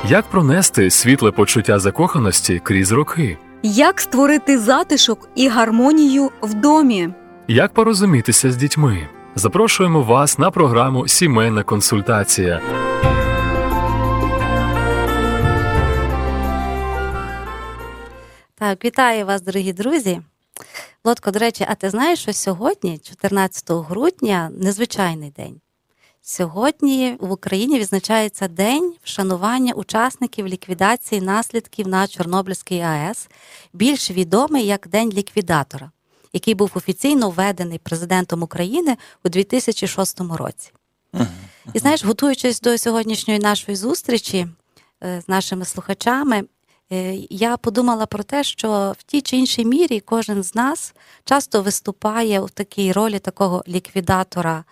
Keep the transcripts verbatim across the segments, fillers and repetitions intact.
Як пронести світле почуття закоханості крізь роки? Як створити затишок і гармонію в домі? Як порозумітися з дітьми? Запрошуємо вас на програму «Сімейна консультація». Так, вітаю вас, дорогі друзі. Лодко, до речі, а ти знаєш, що сьогодні, чотирнадцятого грудня, незвичайний день. Сьогодні в Україні відзначається День вшанування учасників ліквідації наслідків на Чорнобильській АЕС, більш відомий як День ліквідатора, який був офіційно введений президентом України у дві тисячі шостому році. Uh-huh. І знаєш, готуючись до сьогоднішньої нашої зустрічі з нашими слухачами, я подумала про те, що в тій чи іншій мірі кожен з нас часто виступає в такій ролі такого ліквідатора,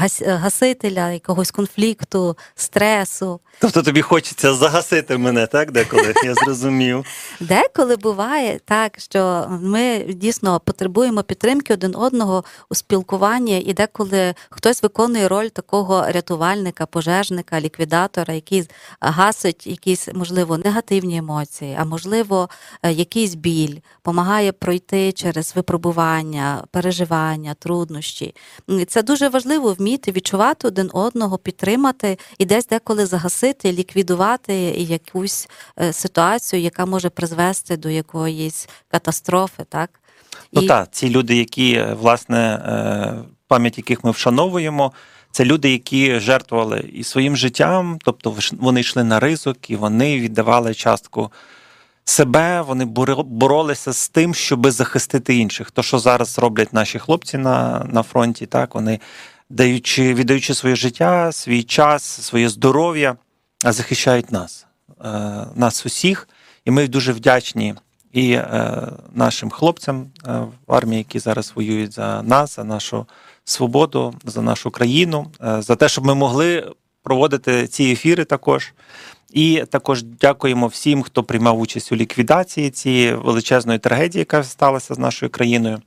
гасителя якогось конфлікту, стресу. Тобто тобі хочеться загасити мене, так, деколи? Я зрозумів. Деколи буває так, що ми дійсно потребуємо підтримки один одного у спілкуванні, і деколи хтось виконує роль такого рятувальника, пожежника, ліквідатора, який гасить якісь, можливо, негативні емоції, а можливо, якийсь біль, допомагає пройти через випробування, переживання, труднощі. Це дуже важливо вміти відчувати один одного, підтримати і десь деколи загасити, ліквідувати якусь ситуацію, яка може призвести до якоїсь катастрофи, так? Ну і... так, ці люди, які, власне, пам'ять яких ми вшановуємо, це люди, які жертвували і своїм життям, тобто вони йшли на ризик, і вони віддавали частку себе, вони боролися з тим, щоб захистити інших. То, що зараз роблять наші хлопці на, на фронті, так, вони даючи, віддаючи своє життя, свій час, своє здоров'я, захищають нас, нас усіх. І ми дуже вдячні і нашим хлопцям в армії, які зараз воюють за нас, за нашу свободу, за нашу країну, за те, щоб ми могли проводити ці ефіри також. І також дякуємо всім, хто приймав участь у ліквідації цієї величезної трагедії, яка сталася з нашою країною.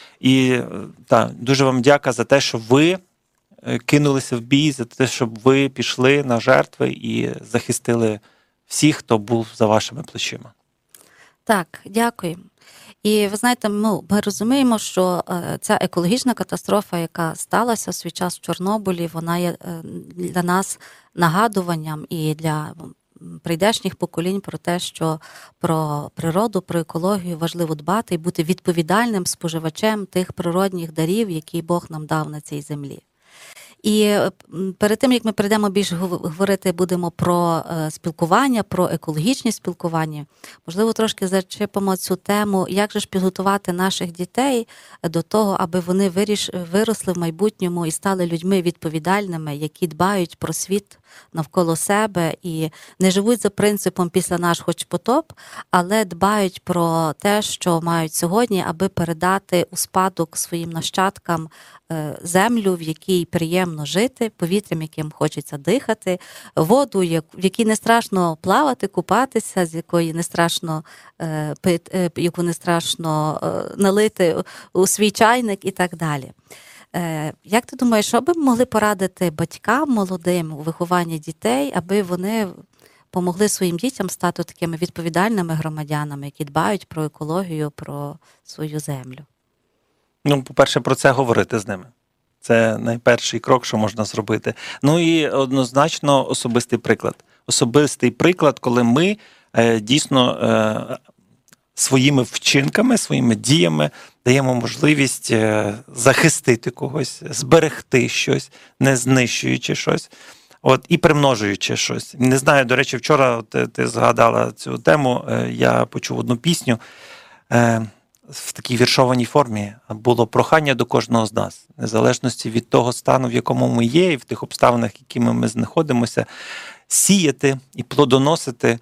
І так, дуже вам дяка за те, що ви кинулися в бій, за те, щоб ви пішли на жертви і захистили всіх, хто був за вашими плечима. Так, дякую. І ви знаєте, ну, ми розуміємо, що ця екологічна катастрофа, яка сталася в свій час в Чорнобилі, вона є для нас нагадуванням і для прийдешніх поколінь про те, що про природу, про екологію важливо дбати і бути відповідальним споживачем тих природних дарів, які Бог нам дав на цій землі. І перед тим, як ми перейдемо більше говорити будемо про спілкування, про екологічні спілкування, можливо, трошки зачепимо цю тему, як же ж підготувати наших дітей до того, аби вони виріш, виросли в майбутньому і стали людьми відповідальними, які дбають про світ навколо себе і не живуть за принципом «після наш хоч потоп», але дбають про те, що мають сьогодні, аби передати у спадок своїм нащадкам землю, в якій приємно жити, повітрям, яким хочеться дихати, воду, в якій не страшно плавати, купатися, з якої не страшно пити, яку не страшно налити у свій чайник і так далі. Як ти думаєш, що би могли порадити батькам молодим у вихованні дітей, аби вони помогли своїм дітям стати такими відповідальними громадянами, які дбають про екологію, про свою землю? Ну, по-перше, про це говорити з ними. Це найперший крок, що можна зробити. Ну і однозначно особистий приклад. Особистий приклад, коли ми е, дійсно е, своїми вчинками, своїми діями даємо можливість е, захистити когось, зберегти щось, не знищуючи щось, от, і примножуючи щось. Не знаю, до речі, вчора ти, ти згадала цю тему, е, я почув одну пісню, е, в такій віршованій формі було прохання до кожного з нас, незалежності від того стану, в якому ми є, і в тих обставинах, якими ми знаходимося, сіяти і плодоносити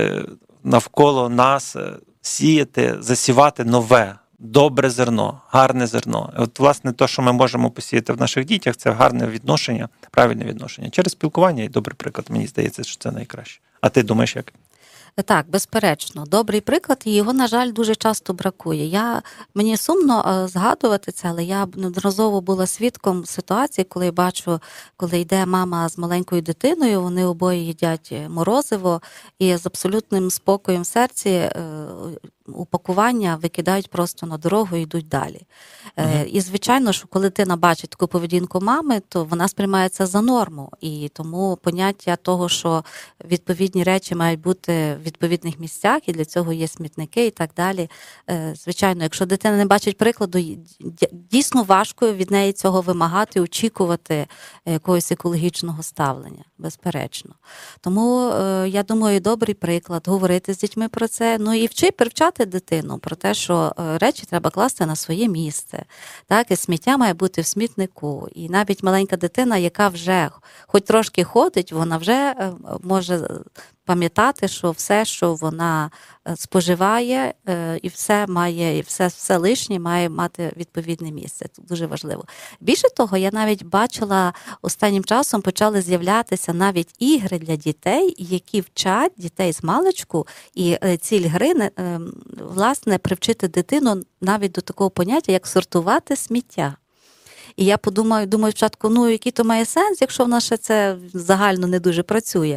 навколо нас, сіяти, засівати нове, добре зерно, гарне зерно. От, власне, те, що ми можемо посіяти в наших дітях, це гарне відношення, правильне відношення. Через спілкування і добрий приклад, мені здається, що це найкраще. А ти думаєш, як? Так, безперечно, добрий приклад, і його, на жаль, дуже часто бракує. Я, мені сумно згадувати це, але я неодноразово була свідком ситуації, коли бачу, коли йде мама з маленькою дитиною, вони обоє їдять морозиво, і з абсолютним спокоєм в серці упакування викидають просто на дорогу і йдуть далі. Uh-huh. І, звичайно, що коли дитина бачить таку поведінку мами, то вона сприймається за норму. І тому поняття того, що відповідні речі мають бути в відповідних місцях, і для цього є смітники і так далі. Звичайно, якщо дитина не бачить прикладу, дійсно важко від неї цього вимагати, очікувати якогось екологічного ставлення, безперечно. Тому, я думаю, добрий приклад, говорити з дітьми про це, ну і вчи, привчати дитину про те, що речі треба класти на своє місце, так, і сміття має бути в смітнику. І навіть маленька дитина, яка вже хоч трошки ходить, вона вже може пам'ятати, що все, що вона споживає, і все має, і все, все лишнє має мати відповідне місце. Це дуже важливо. Більше того, я навіть бачила, останнім часом почали з'являтися навіть ігри для дітей, які вчать дітей з маличку, і ціль гри, власне, привчити дитину навіть до такого поняття, як сортувати сміття. І я подумаю, думаю спочатку, ну, який то має сенс, якщо в нас ще це загально не дуже працює.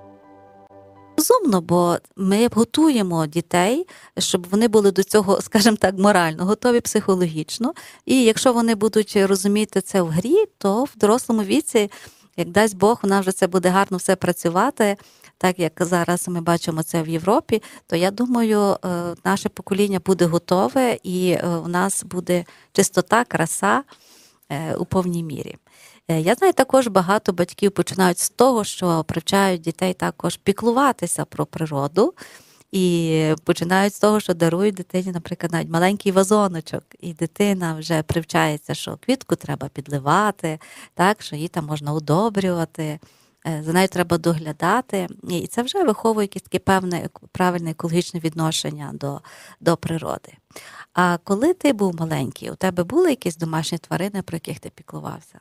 Розумно, бо ми готуємо дітей, щоб вони були до цього, скажімо так, морально готові, психологічно. І якщо вони будуть розуміти це в грі, то в дорослому віці, як дасть Бог, у нас вже це буде гарно все працювати, так як зараз ми бачимо це в Європі, то я думаю, наше покоління буде готове і у нас буде чистота, краса у повній мірі. Я знаю, також багато батьків починають з того, що привчають дітей також піклуватися про природу, і починають з того, що дарують дитині, наприклад, навіть маленький вазоночок, і дитина вже привчається, що квітку треба підливати, так, що її там можна удобрювати, за нею треба доглядати, і це вже виховує якесь таке певне правильне екологічне відношення до, до природи. А коли ти був маленький, у тебе були якісь домашні тварини, про яких ти піклувався?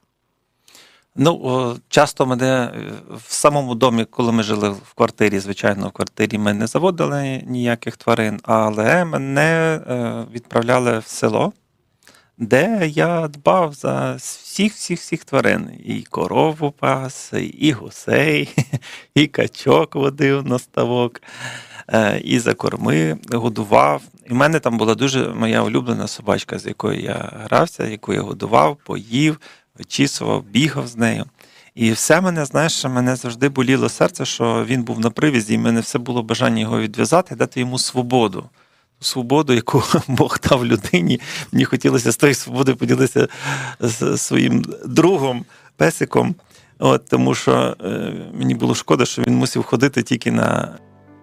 Ну, часто мене в самому домі, коли ми жили в квартирі, звичайно, в квартирі ми не заводили ніяких тварин, але мене відправляли в село, де я дбав за всіх-всіх-всіх тварин. І корову пас, і гусей, і качок водив на ставок, і за корми годував. І в мене там була дуже моя улюблена собачка, з якою я грався, яку я годував, поїв, вичісував, бігав з нею. І все мене, знаєш, мене завжди боліло серце, що він був на привізі, і в мене все було бажання його відв'язати, дати йому свободу. Свободу, яку Бог дав людині. Мені хотілося з тої свободи поділитися з своїм другом, песиком, от, тому що е, мені було шкода, що він мусив ходити тільки на...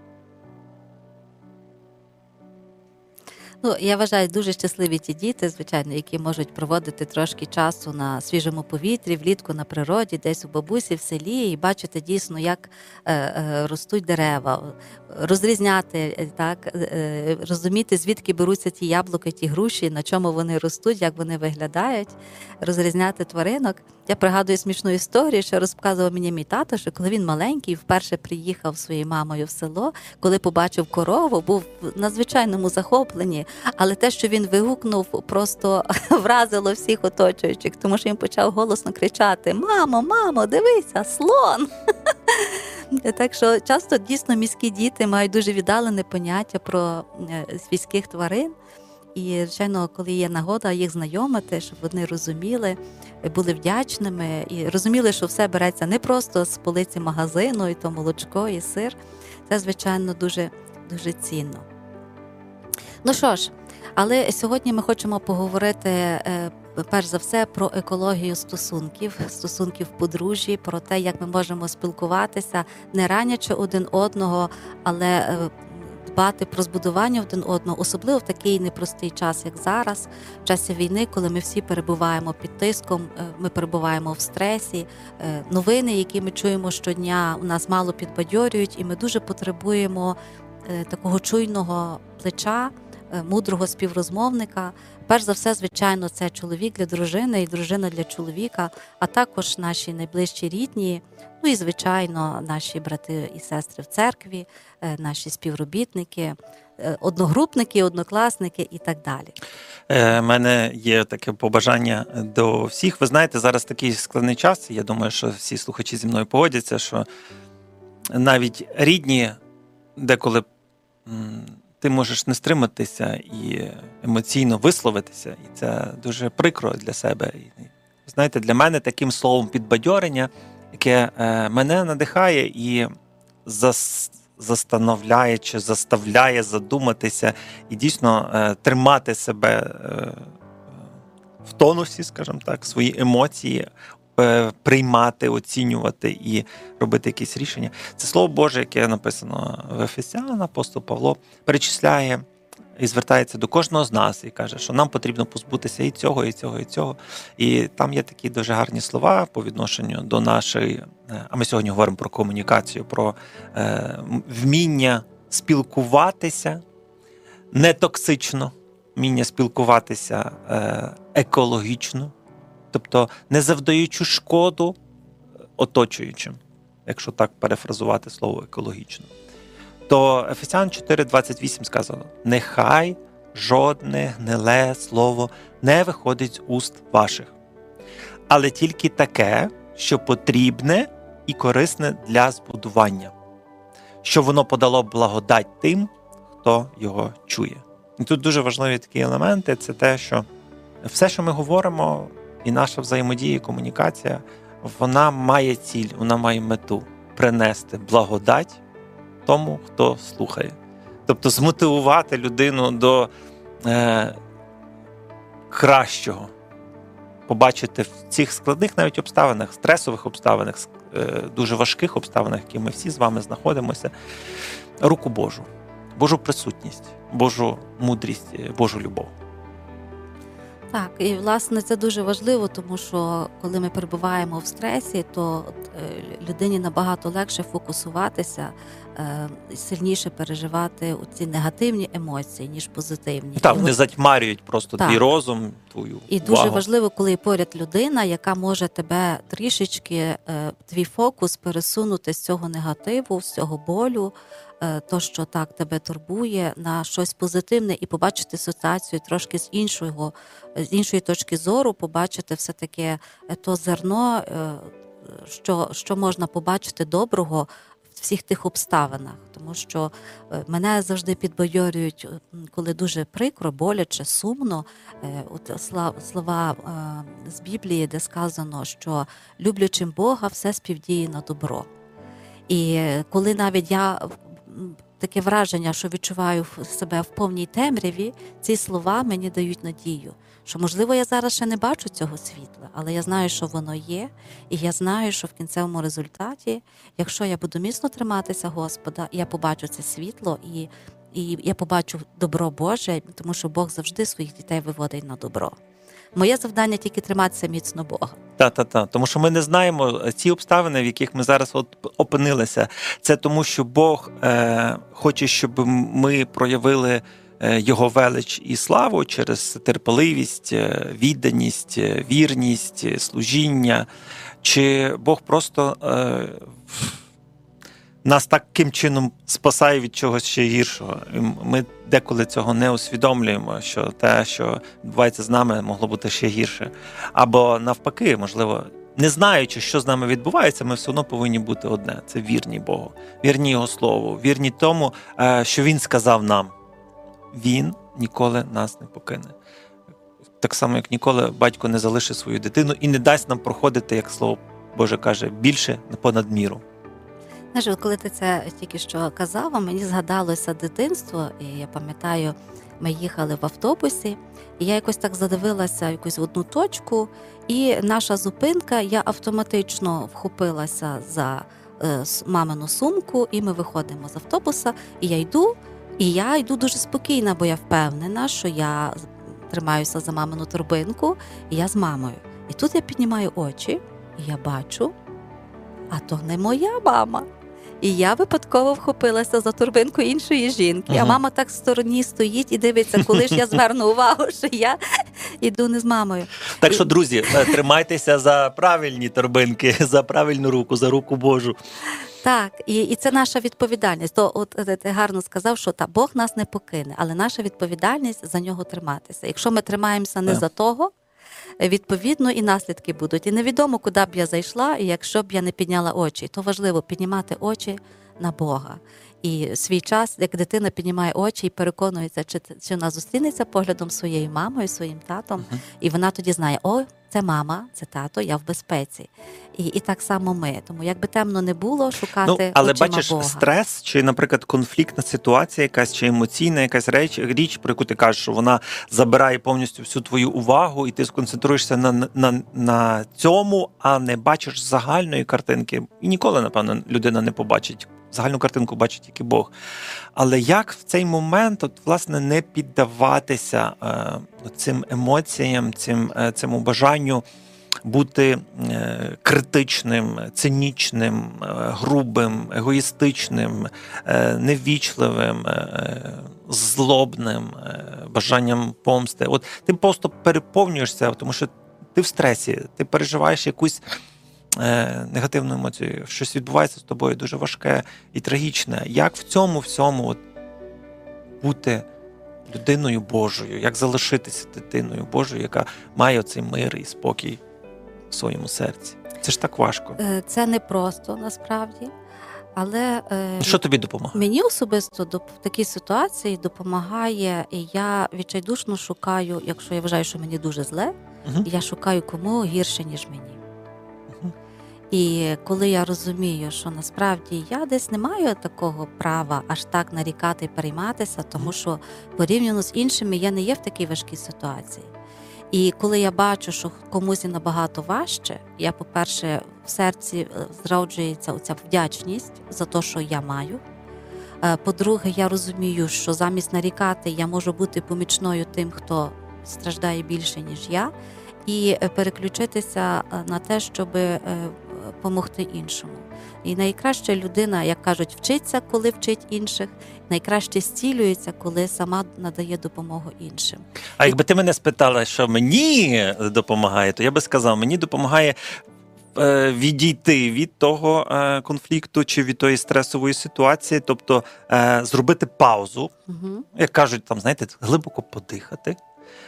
Ну, я вважаю, дуже щасливі ті діти, звичайно, які можуть проводити трошки часу на свіжому повітрі, влітку на природі, десь у бабусі, в селі, і бачити дійсно, як е, е, ростуть дерева, розрізняти, так, е, розуміти, звідки беруться ті яблуки, ті груші, на чому вони ростуть, як вони виглядають, розрізняти тваринок. Я пригадую смішну історію, що розказував мені мій тато, що коли він маленький, вперше приїхав своєю мамою в село, коли побачив корову, був в надзвичайному захопленні, але те, що він вигукнув, просто вразило всіх оточуючих, тому що він почав голосно кричати: «Мамо, мамо, дивися, слон!» Так що часто дійсно міські діти мають дуже віддалене поняття про свійських тварин. І, звичайно, коли є нагода їх знайомити, щоб вони розуміли, були вдячними і розуміли, що все береться не просто з полиці магазину, і то молочко, і сир. Це, звичайно, дуже, дуже цінно. Ну що ж, але сьогодні ми хочемо поговорити, перш за все, про екологію стосунків, стосунків в подружжі, про те, як ми можемо спілкуватися, не ранячи один одного, але дбати про збудування один одного, особливо в такий непростий час, як зараз, в часі війни, коли ми всі перебуваємо під тиском, ми перебуваємо в стресі, новини, які ми чуємо щодня, у нас мало підбадьорюють, і ми дуже потребуємо такого чуйного плеча, мудрого співрозмовника. Перш за все, звичайно, це чоловік для дружини і дружина для чоловіка, а також наші найближчі рідні, ну і, звичайно, наші брати і сестри в церкві, наші співробітники, одногрупники, однокласники і так далі. У мене є таке побажання до всіх. Ви знаєте, зараз такий складний час, я думаю, що всі слухачі зі мною погодяться, що навіть рідні деколи ти можеш не стриматися і емоційно висловитися, і це дуже прикро для себе. Знаєте, для мене таким словом підбадьорення, яке мене надихає і застановляє чи заставляє задуматися і дійсно тримати себе в тонусі, скажімо так, свої емоції, приймати, оцінювати і робити якісь рішення. Це Слово Боже, яке написано в Ефесян, апостол Павло перечисляє і звертається до кожного з нас і каже, що нам потрібно позбутися і цього, і цього, і цього. І там є такі дуже гарні слова по відношенню до нашої, а ми сьогодні говоримо про комунікацію, про е, вміння спілкуватися не токсично, вміння спілкуватися е, екологічно, тобто не завдаючи шкоду оточуючим, якщо так перефразувати слово екологічно. То Ефесян чотири двадцять вісім сказано: «Нехай жодне гниле слово не виходить з уст ваших, але тільки таке, що потрібне і корисне для збудування, щоб воно подало благодать тим, хто його чує». І тут дуже важливі такі елементи – це те, що все, що ми говоримо, і наша взаємодія, комунікація, вона має ціль, вона має мету – принести благодать тому, хто слухає. Тобто змотивувати людину до е, кращого. Побачити в цих складних навіть обставинах, стресових обставинах, е, дуже важких обставинах, які ми всі з вами знаходимося, руку Божу, Божу присутність, Божу мудрість, Божу любов. Так, і, власне, це дуже важливо, тому що, коли ми перебуваємо в стресі, то людині набагато легше фокусуватися, сильніше переживати ці негативні емоції, ніж позитивні. Так, вони затьмарюють просто так. твій розум, твою І увагу. дуже важливо, коли поряд людина, яка може тебе трішечки, твій фокус пересунути з цього негативу, з цього болю, то, що так тебе турбує, на щось позитивне і побачити ситуацію трошки з іншого, з іншої точки зору, побачити все-таки то зерно, що, що можна побачити доброго в всіх тих обставинах. Тому що мене завжди підбадьорюють, коли дуже прикро, боляче, сумно, от слова з Біблії, де сказано, що люблячим Бога все співдіє на добро. І коли навіть я таке враження, що відчуваю себе в повній темряві, ці слова мені дають надію, що, можливо, я зараз ще не бачу цього світла, але я знаю, що воно є, і я знаю, що в кінцевому результаті, якщо я буду міцно триматися Господа, я побачу це світло, і, і я побачу добро Боже, тому що Бог завжди своїх дітей виводить на добро. Моє завдання тільки триматися міцно Бога. Так-так-так, тому що ми не знаємо ці обставини, в яких ми зараз от опинилися. Це тому, що Бог е, хоче, щоб ми проявили е, Його велич і славу через терпеливість, відданість, вірність, служіння. Чи Бог просто е, нас таким чином спасає від чогось ще гіршого. Ми деколи цього не усвідомлюємо, що те, що відбувається з нами, могло бути ще гірше. Або навпаки, можливо, не знаючи, що з нами відбувається, ми все одно повинні бути одне. Це вірні Богу, вірні Його Слову, вірні тому, що Він сказав нам. Він ніколи нас не покине. Так само, як ніколи батько не залишить свою дитину і не дасть нам проходити, як Слово Боже каже, більше понад міру. Знаєш, коли ти це тільки що казав, мені згадалося дитинство, і я пам'ятаю, ми їхали в автобусі, і я якось так задивилася в якусь одну точку, і наша зупинка, я автоматично вхопилася за е, мамину сумку, і ми виходимо з автобуса, і я йду, і я йду дуже спокійно, бо я впевнена, що я тримаюся за мамину торбинку, і я з мамою. І тут я піднімаю очі, і я бачу, а то не моя мама. І я випадково вхопилася за торбинку іншої жінки, Ага. а мама так в стороні стоїть і дивиться, коли ж я зверну увагу, що я йду не з мамою. Так що, друзі, е, тримайтеся за правильні торбинки, за правильну руку, за руку Божу. Так, і, і це наша відповідальність. То от е, ти гарно сказав, що та Бог нас не покине, але наша відповідальність за нього триматися. Якщо ми тримаємося не Так. за того, е, відповідно і наслідки будуть. І невідомо, куди б я зайшла, і якщо б я не підняла очі, то важливо піднімати очі на Бога. І свій час, як дитина піднімає очі і переконується, чи, це- чи вона зустрінеться поглядом своєю мамою, своїм татом, Мгм. і вона тоді знає, о, це мама, це тато, я в безпеці. І, і так само ми. Тому якби темно не було, шукати Ну, але очима бачиш, Бога. стрес, чи, наприклад, конфліктна ситуація якась, чи емоційна якась реч, річ, про яку ти кажеш, що вона забирає повністю всю твою увагу, і ти сконцентруєшся на, на, на цьому, а не бачиш загальної картинки. І ніколи, напевно, людина не побачить. Загальну картинку бачить тільки Бог. Але як в цей момент, от, власне, не піддаватися е, цим емоціям, цим, е, цьому бажанню бути е, критичним, цинічним, е, грубим, егоїстичним, е, невічливим, е, злобним, е, бажанням помсти. От ти просто переповнюєшся, тому що ти в стресі, ти переживаєш якусь е, негативну емоцію, щось відбувається з тобою дуже важке і трагічне. Як в цьому всьому от, бути людиною Божою, як залишитися дитиною Божою, яка має оцей мир і спокій в своєму серці? Це ж так важко. Е, Це не просто насправді, але е, Що тобі допомагає? мені особисто доп- в такій ситуації допомагає, і я відчайдушно шукаю, якщо я вважаю, що мені дуже зле, Мгм. я шукаю кому гірше, ніж мені. Мгм. І коли я розумію, що насправді я десь не маю такого права аж так нарікати і перейматися, тому що порівняно з іншими я не є в такій важкій ситуації. І коли я бачу, що комусь і набагато важче, я, по-перше, в серці е, зроджується оця вдячність за те, що я маю. Е, По-друге, я розумію, що замість нарікати я можу бути помічною тим, хто страждає більше, ніж я, і е, переключитися е, на те, щоб допомогти іншому. І найкраща людина, як кажуть, вчиться, коли вчить інших, найкраще зцілюється, коли сама надає допомогу іншим. А якби ти мене спитала, що мені допомагає, то я би сказав, мені допомагає е, відійти від того е, конфлікту чи від тої стресової ситуації, тобто е, зробити паузу, Угу. як кажуть, там, знаєте, глибоко подихати, е,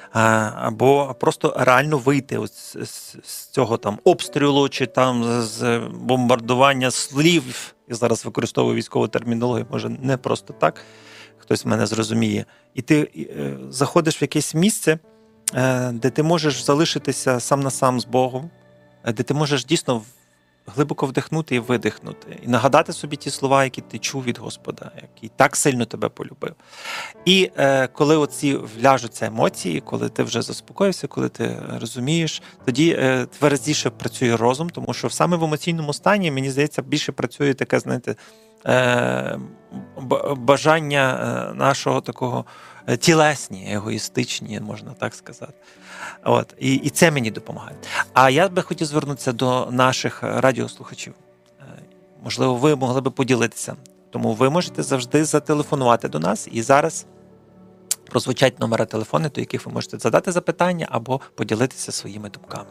або просто реально вийти ось з, з, з цього там обстрілу чи там з бомбардування слів. Я зараз використовую військову термінологію, може не просто так, хтось мене зрозуміє. І ти е, заходиш в якесь місце, е, де ти можеш залишитися сам на сам з Богом, е, де ти можеш дійсно в- глибоко вдихнути і видихнути, і нагадати собі ті слова, які ти чув від Господа, який так сильно тебе полюбив. І е, коли оці вляжуться емоції, коли ти вже заспокоївся, коли ти розумієш, тоді е, тверезіше працює розум, тому що саме в емоційному стані, мені здається, більше працює таке, знаєте, е, б- бажання е, нашого такого е, тілесні, егоїстичні, можна так сказати. От, і, і це мені допомагає. А я би хотів звернутися до наших радіослухачів. Е, Можливо, ви могли би поділитися. Тому ви можете завжди зателефонувати до нас, і зараз прозвучать номери телефону, до яких ви можете задати запитання або поділитися своїми думками.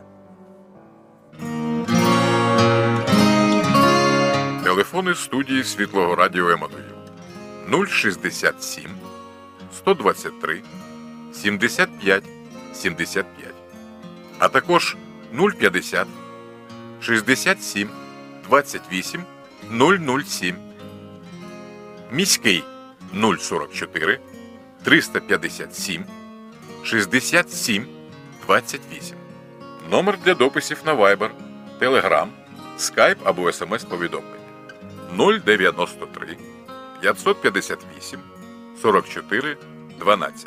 Телефони студії Світлого Радіо Еммануїл нуль шістдесят сім сто двадцять три сімдесят п'ять сімдесят п'ять, а також нуль п'ятдесят шістдесят сім двадцять вісім нуль нуль сім. Міський нуль сорок чотири триста п'ятдесят сім шістдесят сім двадцять вісім. Номер для дописів на Viber, Telegram, Skype або ес ем ес-повідомлення нуль дев'яносто три п'ятсот п'ятдесят вісім сорок чотири дванадцять.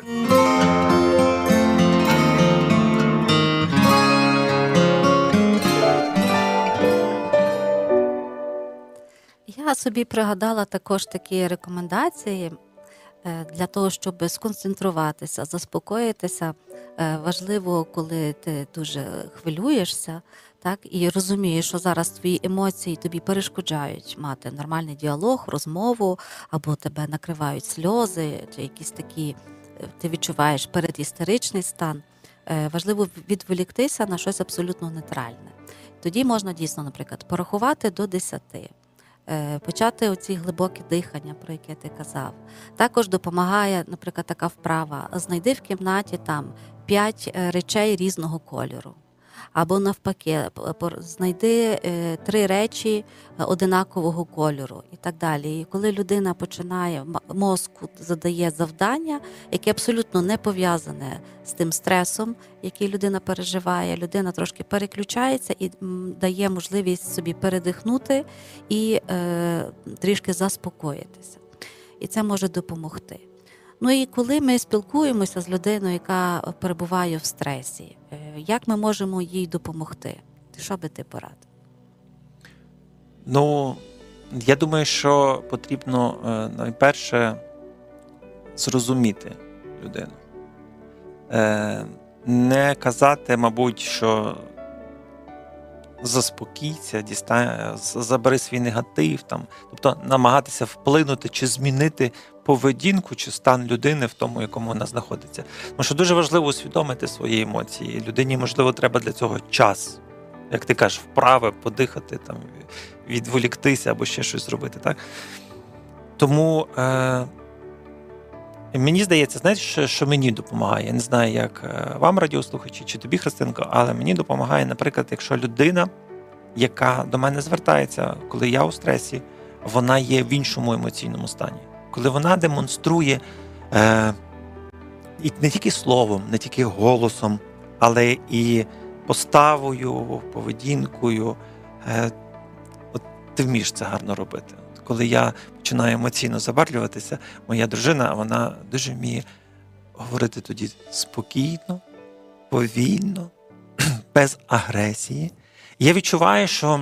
Я собі пригадала також такі рекомендації е, для того, щоб сконцентруватися, заспокоїтися. Е, Важливо, коли ти дуже хвилюєшся, Так, і розумієш, що зараз твої емоції тобі перешкоджають мати нормальний діалог, розмову, або тебе накривають сльози, чи якісь такі, ти відчуваєш передістеричний стан. Важливо відволіктися на щось абсолютно нейтральне. Тоді можна дійсно, наприклад, порахувати до десяти, почати оці глибокі дихання, про яке ти казав. Також допомагає, наприклад, така вправа: знайди в кімнаті там п'ять речей різного кольору. Або навпаки, знайди три речі одинакового кольору і так далі. І коли людина починає, мозку задає завдання, яке абсолютно не пов'язане з тим стресом, який людина переживає, людина трошки переключається і дає можливість собі передихнути і е, трішки заспокоїтися. І це може допомогти. Ну і коли ми спілкуємося з людиною, яка перебуває в стресі, як ми можемо їй допомогти? Що би ти порадив? Ну, я думаю, що потрібно найперше зрозуміти людину. Не казати, мабуть, що заспокійся, дістань, забери свій негатив, там, тобто намагатися вплинути чи змінити поведінку чи стан людини в тому, якому вона знаходиться. Тому що дуже важливо усвідомити свої емоції. Людині, можливо, треба для цього час. Як ти кажеш, вправи, подихати, там, відволіктися або ще щось зробити. Так? Тому е- мені здається, знаєте, що, що мені допомагає? Я не знаю, як вам, радіослухачі, чи тобі, Христинко, але мені допомагає, наприклад, якщо людина, яка до мене звертається, коли я у стресі, вона є в іншому емоційному стані. Коли вона демонструє е, і не тільки словом, не тільки голосом, але і поставою, поведінкою. Е, от ти вмієш це гарно робити. Коли я починаю емоційно забарвлюватися, моя дружина, вона дуже вміє говорити тоді спокійно, повільно, без агресії. І я відчуваю, що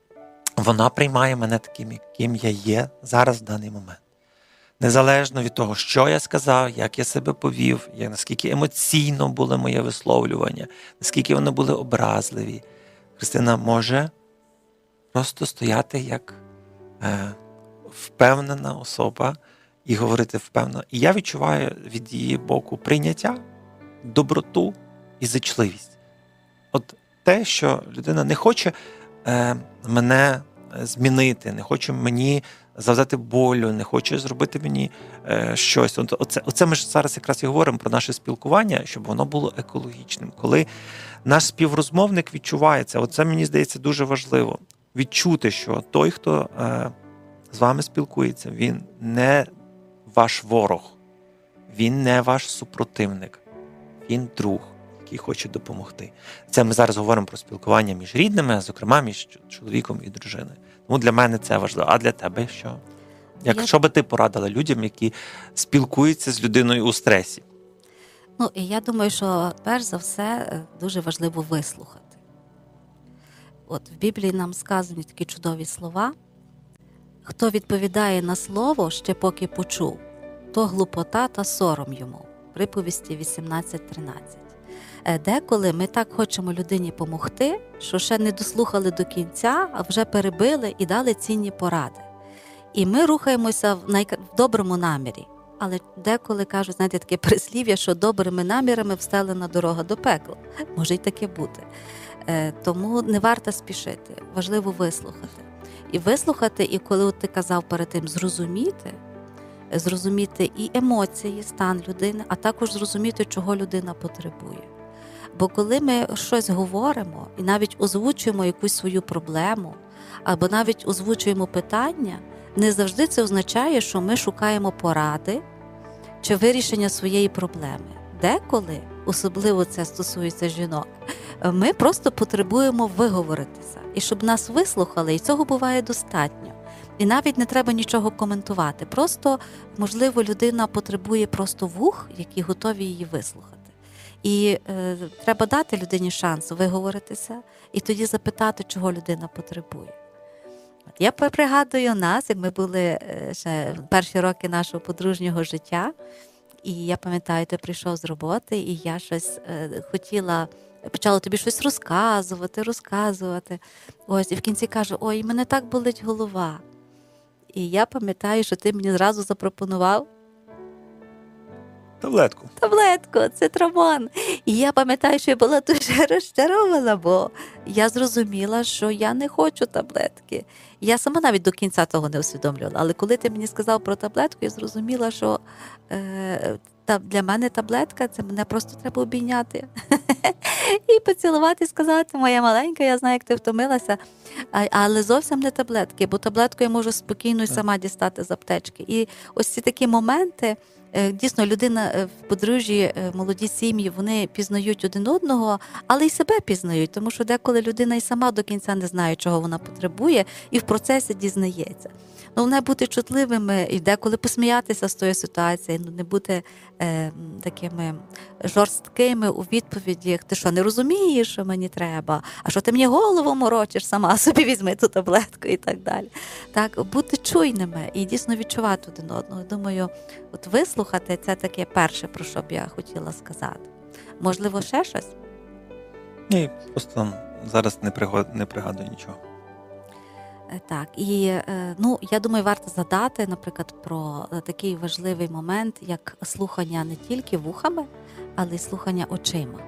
вона приймає мене таким, яким я є зараз в даний момент. Незалежно від того, що я сказав, як я себе повів, як, наскільки емоційно було моє висловлювання, наскільки вони були образливі. Христина може просто стояти як е, впевнена особа і говорити впевнено. І я відчуваю від її боку прийняття, доброту і зичливість. От те, що людина не хоче е, мене змінити, не хоче мені завдати болю, не хоче зробити мені е, щось. Оце, оце ми ж зараз якраз і говоримо про наше спілкування, щоб воно було екологічним. Коли наш співрозмовник відчувається, оце, мені здається, дуже важливо. Відчути, що той, хто е, з вами спілкується, він не ваш ворог, він не ваш супротивник, він друг, який хоче допомогти. Це ми зараз говоримо про спілкування між рідними, зокрема між чоловіком і дружиною. Тому для мене це важливо. А для тебе що? Як, я... Що би ти порадила людям, які спілкуються з людиною у стресі? Ну, і я думаю, що перш за все дуже важливо вислухати. От в Біблії нам сказані такі чудові слова. Хто відповідає на слово, ще поки почув, то глупота та сором йому. Приповісті вісімнадцять тринадцять. Деколи ми так хочемо людині допомогти, що ще не дослухали до кінця, а вже перебили і дали цінні поради. І ми рухаємося в, най... в доброму намірі. Але деколи кажуть, знаєте, таке прислів'я, що добрими намірами встелена дорога до пекла. Може й таке бути. Тому не варто спішити, важливо вислухати. І вислухати, і коли от ти казав перед тим, зрозуміти, зрозуміти і емоції, стан людини, а також зрозуміти, чого людина потребує. Бо коли ми щось говоримо і навіть озвучуємо якусь свою проблему, або навіть озвучуємо питання, не завжди це означає, що ми шукаємо поради чи вирішення своєї проблеми. Деколи, особливо це стосується жінок, ми просто потребуємо виговоритися. І щоб нас вислухали, і цього буває достатньо. І навіть не треба нічого коментувати. Просто, можливо, людина потребує просто вух, які готові її вислухати. І е, треба дати людині шанс виговоритися і тоді запитати, чого людина потребує. От я пригадую нас, як ми були ще перші роки нашого подружнього життя, і я пам'ятаю, ти прийшов з роботи, і я щось е, хотіла почала тобі щось розказувати, розказувати. Ось, і в кінці каже, ой, мене так болить голова. І я пам'ятаю, що ти мені зразу запропонував Таблетку. Таблетку, цитрамон. І я пам'ятаю, що я була дуже розчарована, бо я зрозуміла, що я не хочу таблетки. Я сама навіть до кінця того не усвідомлювала. Але коли ти мені сказав про таблетку, я зрозуміла, що е, та, для мене таблетка, це мене просто треба обійняти. І поцілувати, і сказати, моя маленька, я знаю, як ти втомилася. А, але зовсім не таблетки, бо таблетку я можу спокійно і сама дістати з аптечки. І ось ці такі моменти, дійсно, людина в подружжі, молоді сім'ї, вони пізнають один одного, але й себе пізнають, тому що деколи людина і сама до кінця не знає, чого вона потребує, і в процесі дізнається. Ну, не бути чутливими і деколи посміятися з тої ситуації, ну, не бути е, такими жорсткими у відповіді, ти що, не розумієш, що мені треба, а що ти мені голову морочиш сама, собі візьми ту таблетку і так далі. Так, бути чуйними і дійсно відчувати один одного. Думаю, от вислухати – це таке перше, про що б я хотіла сказати. Можливо, ще щось? Ні, просто зараз не пригадую, не пригадую нічого. Так, і, ну, я думаю, варто згадати, наприклад, про такий важливий момент, як слухання не тільки вухами, але й слухання очима.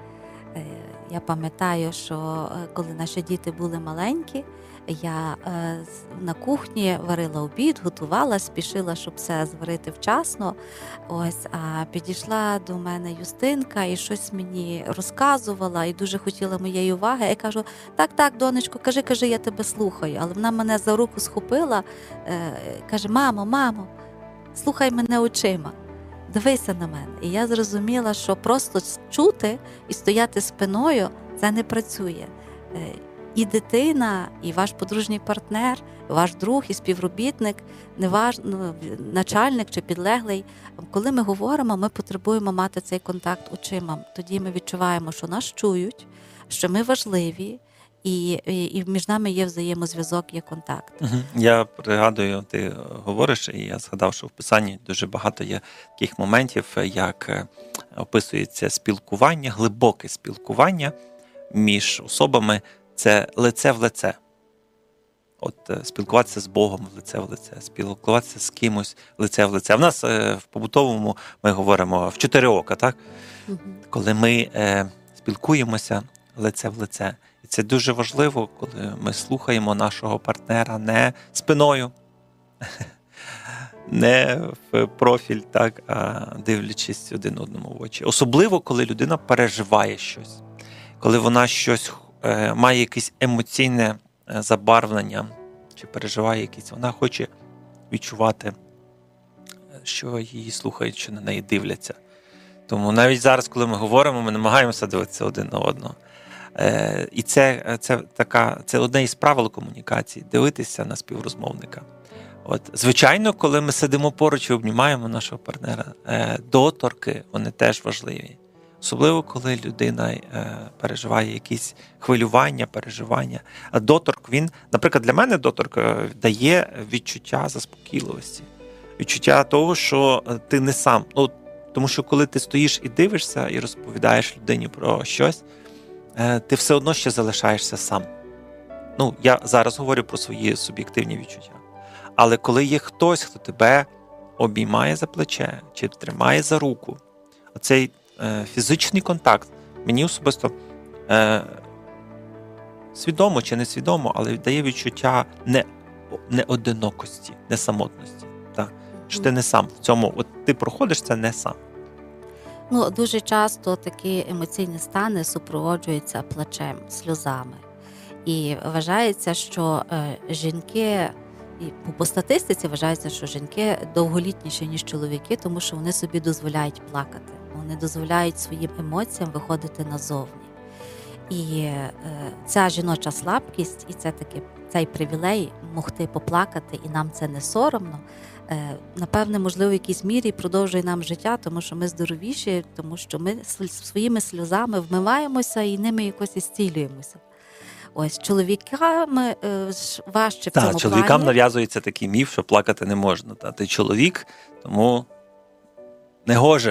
Я пам'ятаю, що коли наші діти були маленькі, я на кухні варила обід, готувала, спішила, щоб все зварити вчасно. Ось, а підійшла до мене Юстинка і щось мені розказувала, і дуже хотіла моєї уваги. Я кажу, так, так, донечко, кажи, кажи, я тебе слухаю. Але вона мене за руку схопила, каже, мамо, мамо, слухай мене очима. Дивися на мене. І я зрозуміла, що просто чути і стояти спиною – це не працює. І дитина, і ваш подружній партнер, ваш друг і співробітник, не ваш, ну, начальник чи підлеглий. Коли ми говоримо, ми потребуємо мати цей контакт очима. Тоді ми відчуваємо, що нас чують, що ми важливі, і, і, і між нами є взаємозв'язок, є контакт. Угу. Я пригадую, ти говориш, і я згадав, що в Писанні дуже багато є таких моментів, як описується спілкування, глибоке спілкування між особами. Це лице в лице. От спілкуватися з Богом лице в лице, спілкуватися з кимось лице в лице. В нас в побутовому ми говоримо в чотири ока, так? Угу. Коли ми е, спілкуємося лице в лице. І це дуже важливо, коли ми слухаємо нашого партнера не спиною, не в профіль, так, а дивлячись один одному в очі. Особливо, коли людина переживає щось, коли вона щось має якесь емоційне забарвлення, чи переживає якісь, вона хоче відчувати, що її слухають, що на неї дивляться. Тому навіть зараз, коли ми говоримо, ми намагаємося дивитися один на одного. І це, це, така, це одне із правил комунікації – дивитися на співрозмовника. От, звичайно, коли ми сидимо поруч і обнімаємо нашого партнера, доторки, вони теж важливі. Особливо, коли людина е, переживає якісь хвилювання, переживання. А доторк, він, наприклад, для мене доторк дає відчуття заспокійливості. Відчуття того, що ти не сам. Ну, тому що коли ти стоїш і дивишся, і розповідаєш людині про щось, е, ти все одно ще залишаєшся сам. Ну, я зараз говорю про свої суб'єктивні відчуття. Але коли є хтось, хто тебе обіймає за плече, чи тримає за руку, оцей фізичний контакт мені особисто е, свідомо чи не свідомо, але дає відчуття не, не одинокості, не самотності. Так? Що ти не сам в цьому, от ти проходиш це не сам. Ну, дуже часто такі емоційні стани супроводжуються плачем, сльозами. І вважається, що е, жінки, і по статистиці вважається, що жінки довголітніші, ніж чоловіки, тому що вони собі дозволяють плакати. Вони дозволяють своїм емоціям виходити назовні. І е, ця жіноча слабкість, і це таки, цей привілей могти поплакати, і нам це не соромно, е, напевне, можливо, в якійсь мірі продовжує нам життя, тому що ми здоровіші, тому що ми своїми сльозами вмиваємося і ними якось ісцілюємося. Ось, чоловіками е, важче в так, цьому чоловікам плані. нав'язується такий міф, що плакати не можна. Та ти чоловік, тому не гоже,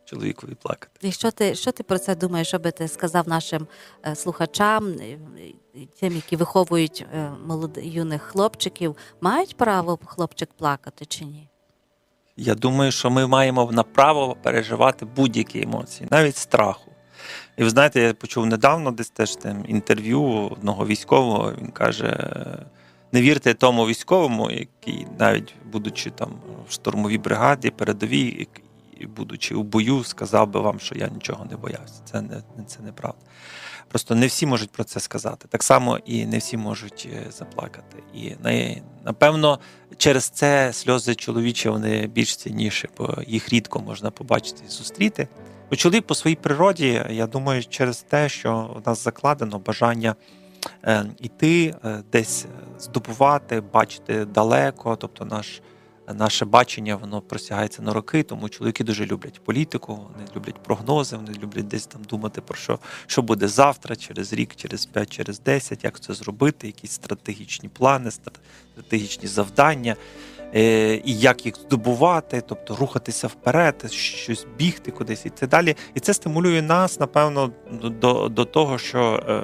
чоловікові плакати. І що ти, що ти про це думаєш, що би ти сказав нашим е, слухачам, е, тим, які виховують е, молодих, юних хлопчиків, мають право хлопчик плакати чи ні? Я думаю, що ми маємо на право переживати будь-які емоції, навіть страху. І ви знаєте, я почув недавно десь теж там інтерв'ю одного військового, він каже, не вірте тому військовому, який навіть будучи там в штурмовій бригаді, передовій, будучи у бою, сказав би вам, що я нічого не боявся. Це не, це неправда. Просто не всі можуть про це сказати. Так само і не всі можуть заплакати. І напевно через це сльози чоловічі, вони більш цінніші, бо їх рідко можна побачити і зустріти. Бо чоловік по своїй природі, я думаю, через те, що у нас закладено бажання е, йти, е, десь здобувати, бачити далеко, тобто наш Наше бачення, воно просягається на роки, тому чоловіки дуже люблять політику, вони люблять прогнози, вони люблять десь там думати про що, що буде завтра, через рік, через п'ять, через десять, як це зробити, якісь стратегічні плани, стратегічні завдання, е, і як їх здобувати, тобто рухатися вперед, щось бігти кудись і так далі. І це стимулює нас, напевно, до, до того, що е,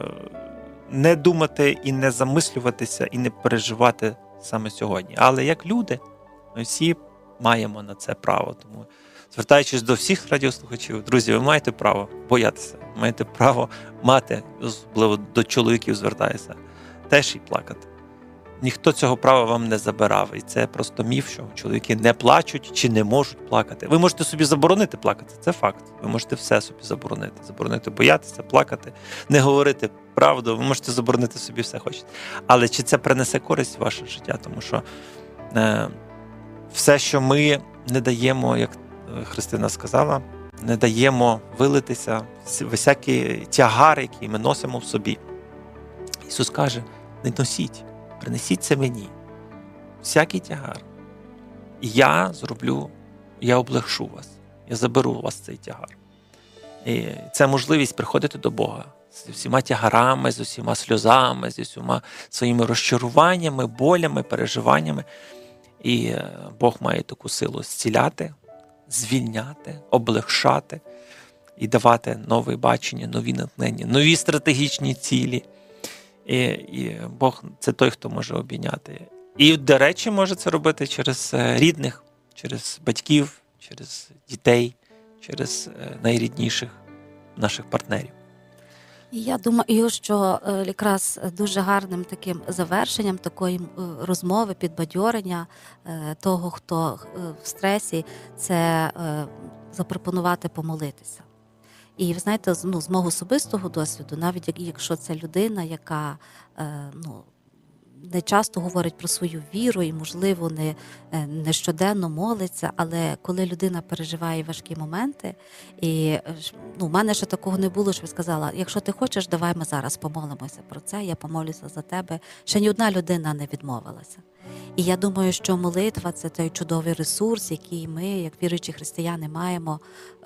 не думати і не замислюватися, і не переживати саме сьогодні. Але як люди, ми всі маємо на це право. Тому, звертаючись до всіх радіослухачів, друзі, ви маєте право боятися, маєте право мати, особливо до чоловіків звертаюся, теж і плакати. Ніхто цього права вам не забирав. І це просто міф, що чоловіки не плачуть чи не можуть плакати. Ви можете собі заборонити плакати, це факт. Ви можете все собі заборонити. Заборонити боятися, плакати, не говорити правду, ви можете заборонити собі все хочете. Але чи це принесе користь в ваше життя? Тому що е, все, що ми не даємо, як Христина сказала, не даємо вилитися, всякий тягар, який ми носимо в собі. Ісус каже, не носіть, принесіть це мені, всякий тягар. І я зроблю, я облегшу вас, я заберу у вас цей тягар. І це можливість приходити до Бога з усіма тягарами, з усіма сльозами, з усіма своїми розчаруваннями, болями, переживаннями. І Бог має таку силу зціляти, звільняти, облегшати і давати нове бачення, нові натхнення, нові стратегічні цілі. І, і Бог – це той, хто може обійняти. І, до речі, може це робити через рідних, через батьків, через дітей, через найрідніших наших партнерів. Я думаю, що якраз дуже гарним таким завершенням такої розмови, підбадьорення того, хто в стресі, це запропонувати помолитися. І ви знаєте, ну, з мого особистого досвіду, навіть якщо це людина, яка ну, не часто говорить про свою віру і, можливо, не, не щоденно молиться, але коли людина переживає важкі моменти, і ну, в мене ще такого не було, що я сказала, якщо ти хочеш, давай ми зараз помолимося про це, я помолюся за тебе. Ще ні одна людина не відмовилася. І я думаю, що молитва – це той чудовий ресурс, який ми, як віруючі християни, маємо,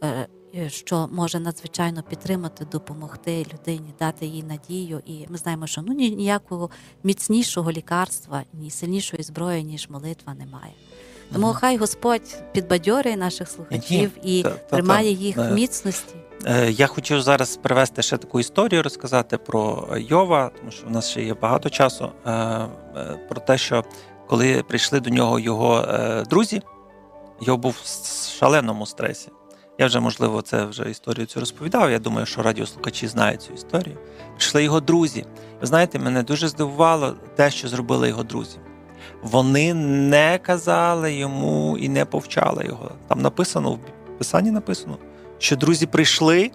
що може надзвичайно підтримати, допомогти людині, дати їй надію. І ми знаємо, що ну, ніякого міцнішого лікарства, ні сильнішої зброї, ніж молитва немає. Тому mm-hmm. хай Господь підбадьорює наших слухачів і та, та, тримає їх в міцності. Я хочу зараз привести ще таку історію, розказати про Йова, тому що в нас ще є багато часу, про те, що коли прийшли до нього його друзі, Йов був в шаленому стресі. Я вже, можливо, це вже історію цю розповідав, я думаю, що радіослухачі знають цю історію. Прийшли його друзі. Ви знаєте, мене дуже здивувало те, що зробили його друзі. Вони не казали йому і не повчали його. Там написано, в Писанні написано, що друзі прийшли,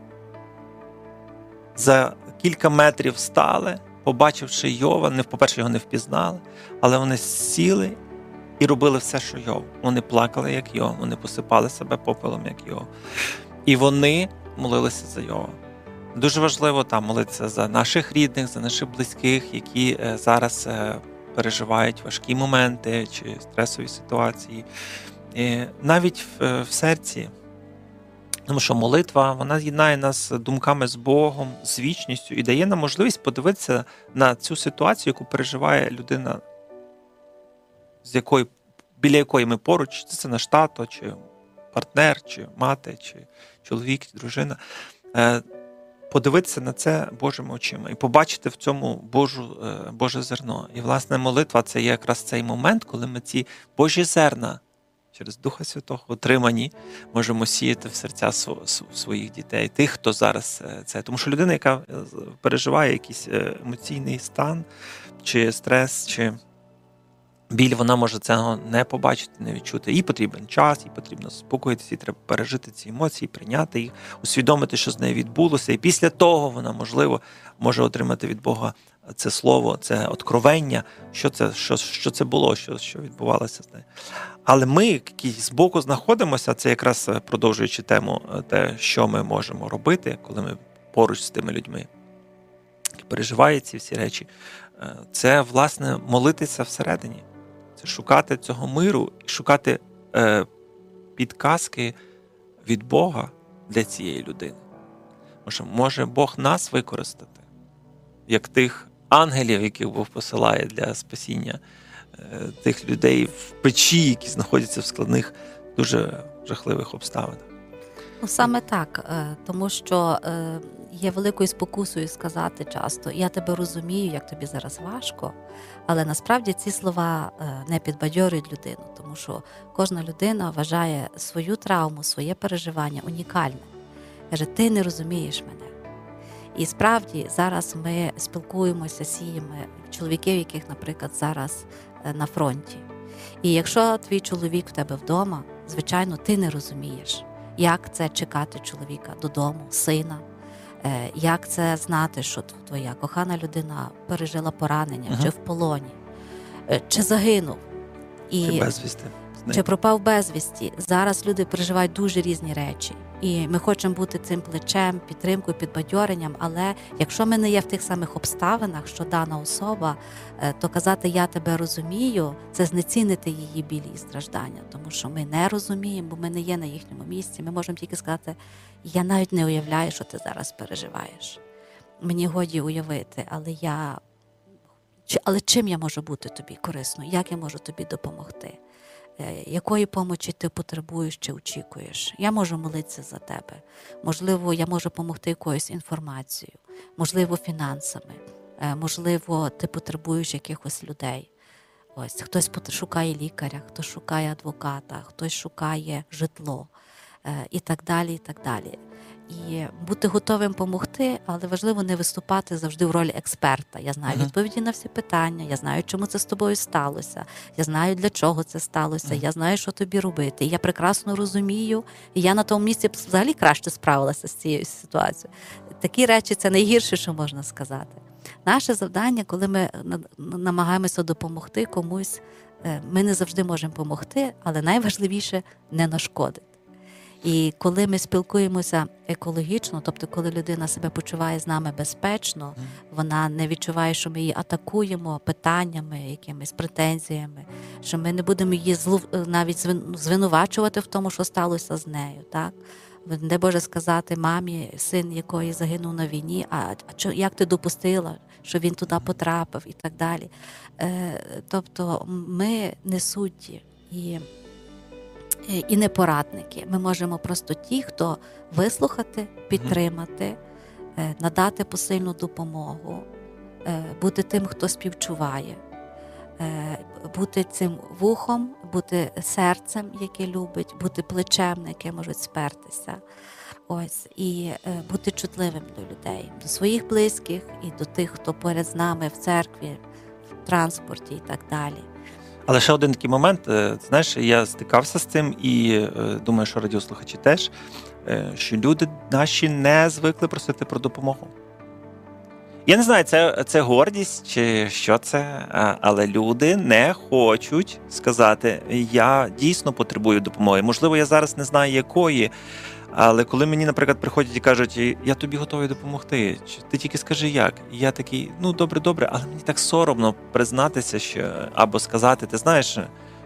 за кілька метрів стали, побачивши Йова, не, по-перше, його не впізнали, але вони сіли і робили все, що Йов. Вони плакали, як Йов, вони посипали себе попелом, як Йов. І вони молилися за Йова. Дуже важливо там молитися за наших рідних, за наших близьких, які зараз переживають важкі моменти чи стресові ситуації. І навіть в, в серці. Тому що молитва, вона єднає нас думками з Богом, з вічністю і дає нам можливість подивитися на цю ситуацію, яку переживає людина, з якою, біля якої ми поруч, чи це наш тато, чи партнер, чи мати, чи чоловік, чи дружина, подивитися на це Божими очима і побачити в цьому Божу, Боже зерно. І, власне, молитва – це є якраз цей момент, коли ми ці Божі зерна через Духа Святого отримані можемо сіяти в серця своїх дітей, тих, хто зараз це. Тому що людина, яка переживає якийсь емоційний стан, чи стрес, чи біль, вона може цього не побачити, не відчути. Їй потрібен час, їй потрібно заспокоїтися, їй треба пережити ці емоції, прийняти їх, усвідомити, що з нею відбулося. І після того вона, можливо, може отримати від Бога це слово, це откровення, що це, що, що це було, що, що відбувалося з нею. Але ми, які збоку знаходимося, це якраз продовжуючи тему, те, що ми можемо робити, коли ми поруч з тими людьми, які переживають ці всі речі, це, власне, молитися всередині. Це шукати цього миру і шукати е, підказки від Бога для цієї людини. Може, може Бог нас використати, як тих ангелів, яких Бог посилає для спасіння е, тих людей в печі, які знаходяться в складних, дуже жахливих обставинах. Ну, саме так, тому що є великою спокусою сказати часто: я тебе розумію, як тобі зараз важко, але насправді ці слова не підбадьорюють людину, тому що кожна людина вважає свою травму, своє переживання унікальним. Каже, ти не розумієш мене. І справді зараз ми спілкуємося з сім'ями чоловіків, яких, наприклад, зараз на фронті. І якщо твій чоловік в тебе вдома, звичайно, ти не розумієш, як це чекати чоловіка додому, сина, як це знати, що твоя кохана людина пережила поранення, uh-huh. чи в полоні, чи загинув. І чи безвісти. Чи пропав безвісті. Зараз люди переживають дуже різні речі. І ми хочемо бути цим плечем, підтримкою, підбадьоренням, але якщо ми не є в тих самих обставинах, що дана особа, то казати «я тебе розумію» – це знецінити її білі і страждання, тому що ми не розуміємо, бо ми не є на їхньому місці. Ми можемо тільки сказати «я навіть не уявляю, що ти зараз переживаєш. Мені годі уявити, але я... Але чим я можу бути тобі корисною? Як я можу тобі допомогти? Якої помочі ти потребуєш чи очікуєш? Я можу молитися за тебе. Можливо, я можу допомогти якоюсь інформацією, можливо, фінансами, можливо, ти потребуєш якихось людей. Ось, хтось шукає лікаря, хтось шукає адвоката, хтось шукає житло і так далі, і так далі. І бути готовим допомогти, але важливо не виступати завжди в ролі експерта. Я знаю uh-huh. відповіді на всі питання, я знаю, чому це з тобою сталося, я знаю, для чого це сталося, uh-huh. я знаю, що тобі робити. І я прекрасно розумію, і я на тому місці взагалі краще справилася з цією ситуацією. Такі речі – це найгірше, що можна сказати. Наше завдання, коли ми намагаємося допомогти комусь, ми не завжди можемо допомогти, але найважливіше – не нашкодити. І коли ми спілкуємося екологічно, тобто коли людина себе почуває з нами безпечно, вона не відчуває, що ми її атакуємо питаннями, якимись претензіями, що ми не будемо її злу, навіть звинувачувати в тому, що сталося з нею. Так? Не Боже сказати мамі, син якої загинув на війні, а, а як ти допустила, що він туди потрапив і так далі. Е, тобто ми не судді і... і не порадники. Ми можемо просто ті, хто вислухати, підтримати, надати посильну допомогу, бути тим, хто співчуває, бути цим вухом, бути серцем, яке любить, бути плечем, на яке можуть спертися. Ось, і бути чутливим до людей, до своїх близьких і до тих, хто поряд з нами в церкві, в транспорті і так далі. Але ще один такий момент, знаєш, я стикався з цим і думаю, що радіослухачі теж, що люди наші не звикли просити про допомогу. Я не знаю, це, це гордість чи що це, але люди не хочуть сказати, я дійсно потребую допомоги. Можливо, я зараз не знаю якої, але коли мені, наприклад, приходять і кажуть, я тобі готовий допомогти, ти тільки скажи як. І я такий, ну добре-добре, але мені так соромно признатися, що, або сказати, ти знаєш,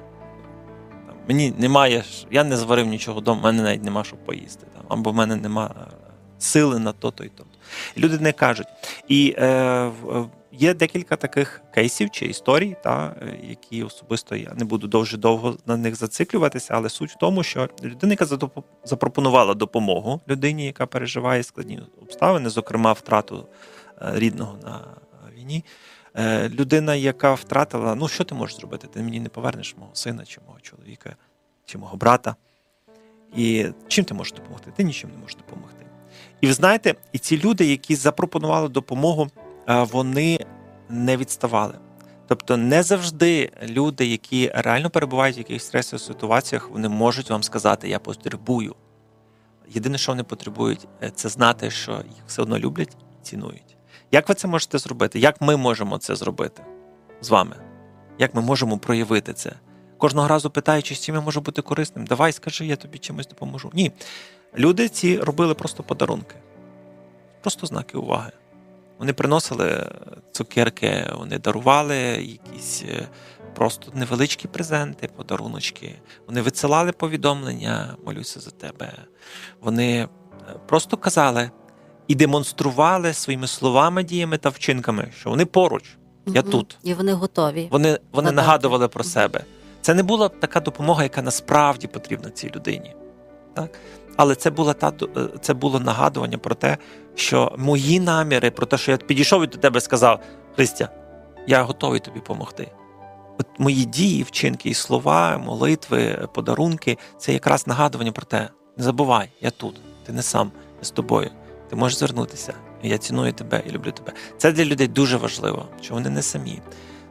мені немає, я не зварив нічого вдома, в мене навіть нема що поїсти, або в мене нема сили на то-то і то. Люди не кажуть. І е, є декілька таких кейсів чи історій, та, які особисто я не буду дуже довго на них зациклюватися, але суть в тому, що людина, яка запропонувала допомогу людині, яка переживає складні обставини, зокрема втрату рідного на війні, людина, яка втратила, ну що ти можеш зробити? Ти мені не повернеш мого сина, чи мого чоловіка, чи мого брата. І чим ти можеш допомогти? Ти нічим не можеш допомогти. І ви знаєте, і ці люди, які запропонували допомогу, вони не відставали. Тобто не завжди люди, які реально перебувають в якихось стресових ситуаціях, вони можуть вам сказати, я потребую. Єдине, що вони потребують, це знати, що їх все одно люблять і цінують. Як ви це можете зробити? Як ми можемо це зробити з вами? Як ми можемо проявити це? Кожного разу питаючи, чим я можу бути корисним, давай, скажи, я тобі чимось допоможу. Ні. Люди ці робили просто подарунки. Просто знаки уваги. Вони приносили цукерки, вони дарували якісь просто невеличкі презенти, подаруночки. Вони висилали повідомлення, молюся за тебе. Вони просто казали і демонстрували своїми словами, діями та вчинками, що вони поруч, я угу. тут. І вони готові. Вони, вони нагадували про себе. Це не була така допомога, яка насправді потрібна цій людині. Так? Але це було, та, це було нагадування про те, що мої наміри, про те, що я підійшов і до тебе сказав, Христя, я готовий тобі допомогти. От мої дії, вчинки і слова, молитви, подарунки – це якраз нагадування про те, не забувай, я тут, ти не сам, я з тобою, ти можеш звернутися, я ціную тебе і люблю тебе. Це для людей дуже важливо, що вони не самі.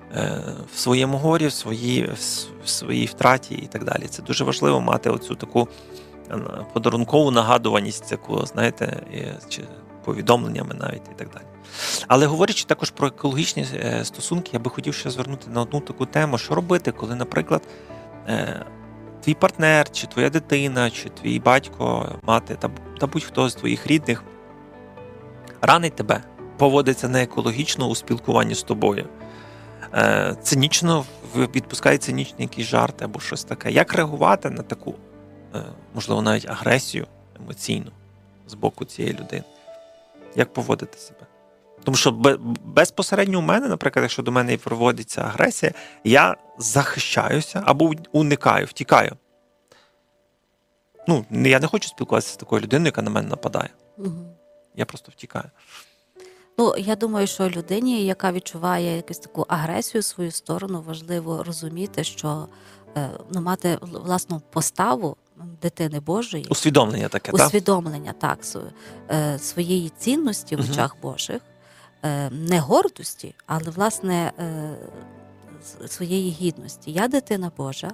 В своєму горі, в своїй, в своїй втраті і так далі. Це дуже важливо мати оцю таку подарункову нагадуваність, яку, знаєте, чи повідомленнями навіть і так далі. Але говорячи також про екологічні стосунки, я би хотів ще звернути на одну таку тему, що робити, коли, наприклад, твій партнер, чи твоя дитина, чи твій батько, мати, та, та будь-хто з твоїх рідних ранить тебе, поводиться неекологічно у спілкуванні з тобою. Цинічно відпускає цинічний якийсь жарт або щось таке. Як реагувати на таку, можливо, навіть агресію емоційну з боку цієї людини? Як поводити себе? Тому що безпосередньо у мене, наприклад, якщо до мене проводиться агресія, я захищаюся або уникаю, втікаю. Ну, я не хочу спілкуватися з такою людиною, яка на мене нападає. Угу. Я просто втікаю. Ну, я думаю, що людині, яка відчуває якусь таку агресію в свою сторону, важливо розуміти, що ну, мати власну поставу дитини Божої. Усвідомлення таке, так? Усвідомлення, так, своєї цінності в очах угу. Божих. Не гордості, але, власне, своєї гідності. Я дитина Божа,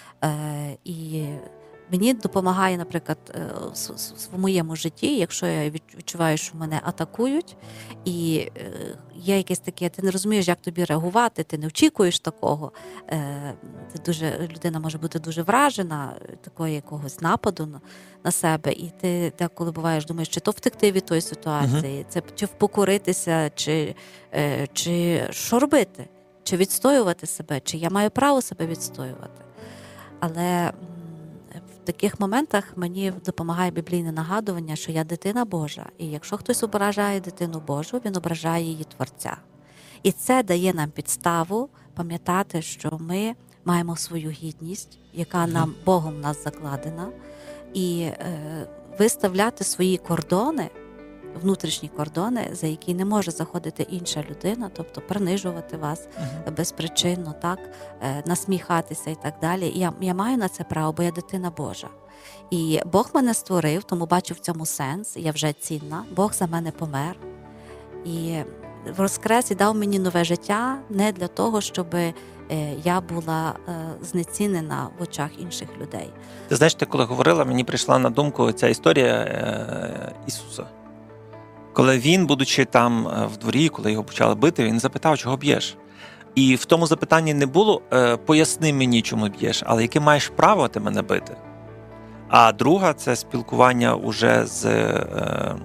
і мені допомагає, наприклад, в моєму житті, якщо я відчуваю, що мене атакують, і є якесь таке, ти не розумієш, як тобі реагувати, ти не очікуєш такого, ти дуже, людина може бути дуже вражена такої якогось нападу на, на себе, і ти деколи буваєш, думаєш, чи то втекти від тої ситуації, uh-huh. це, чи впокоритися, чи, чи що робити, чи відстоювати себе, чи я маю право себе відстоювати. Але в таких моментах мені допомагає біблійне нагадування, що я дитина Божа. І якщо хтось ображає дитину Божу, він ображає її Творця. І це дає нам підставу пам'ятати, що ми маємо свою гідність, яка нам Богом в нас закладена, і е, виставляти свої кордони, внутрішні кордони, за які не може заходити інша людина, тобто принижувати вас uh-huh. безпричинно, так, насміхатися і так далі. Я, я маю на це право, бо я дитина Божа. І Бог мене створив, тому бачу в цьому сенс, я вже цінна, Бог за мене помер. І воскрес і дав мені нове життя не для того, щоб я була знецінена в очах інших людей. Ти знаєш, ти коли говорила, мені прийшла на думку ця історія Ісуса. Коли він, будучи там в дворі, коли його почали бити, він запитав, чого б'єш. І в тому запитанні не було «поясни мені, чому б'єш», але яке маєш право ти мене бити. А друга – це спілкування уже з е,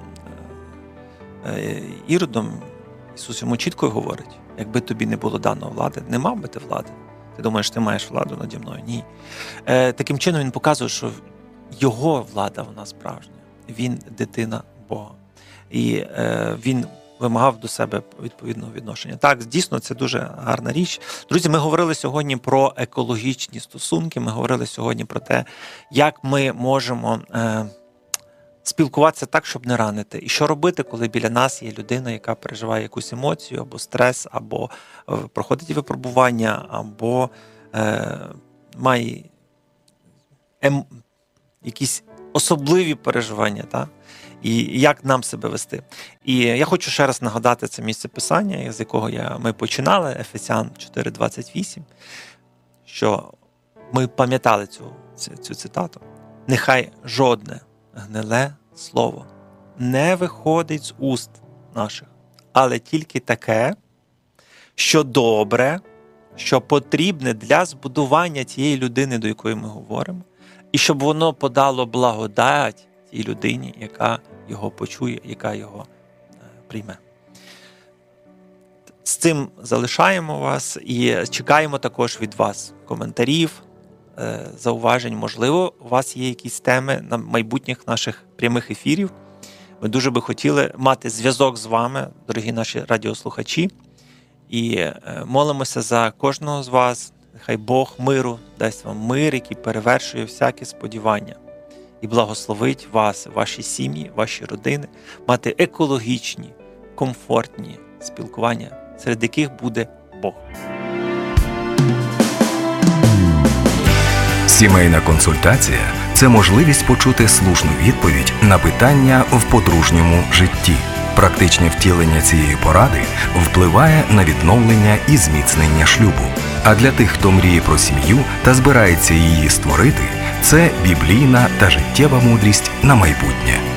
е, Іродом. Ісус йому чітко говорить, якби тобі не було дано влади, не мав би ти влади. Ти думаєш, ти маєш владу наді мною? Ні. Е, таким чином він показує, що його влада, вона справжня. Він дитина Бога. і е, він вимагав до себе відповідного відношення. Так, дійсно, це дуже гарна річ. Друзі, ми говорили сьогодні про екологічні стосунки, ми говорили сьогодні про те, як ми можемо е, спілкуватися так, щоб не ранити. І що робити, коли біля нас є людина, яка переживає якусь емоцію, або стрес, або е, проходить випробування, або е, має ем, якісь особливі переживання, так? І як нам себе вести. І я хочу ще раз нагадати це місце Писання, з якого я, ми починали, Ефесян чотири двадцять вісім, що ми пам'ятали цю, цю, цю цитату. «Нехай жодне гниле слово не виходить з уст наших, але тільки таке, що добре, що потрібне для збудування тієї людини, до якої ми говоримо, і щоб воно подало благодать тій людині, яка його почує, яка його прийме». З цим залишаємо вас і чекаємо також від вас коментарів, зауважень. Можливо, у вас є якісь теми на майбутніх наших прямих ефірів. Ми дуже би хотіли мати зв'язок з вами, дорогі наші радіослухачі, і молимося за кожного з вас. Нехай Бог миру дасть вам мир, який перевершує всяке сподівання, і благословить вас, ваші сім'ї, ваші родини, мати екологічні, комфортні спілкування, серед яких буде Бог. Сімейна консультація – це можливість почути слушну відповідь на питання в подружньому житті. Практичне втілення цієї поради впливає на відновлення і зміцнення шлюбу. А для тих, хто мріє про сім'ю та збирається її створити, це біблійна та життєва мудрість на майбутнє.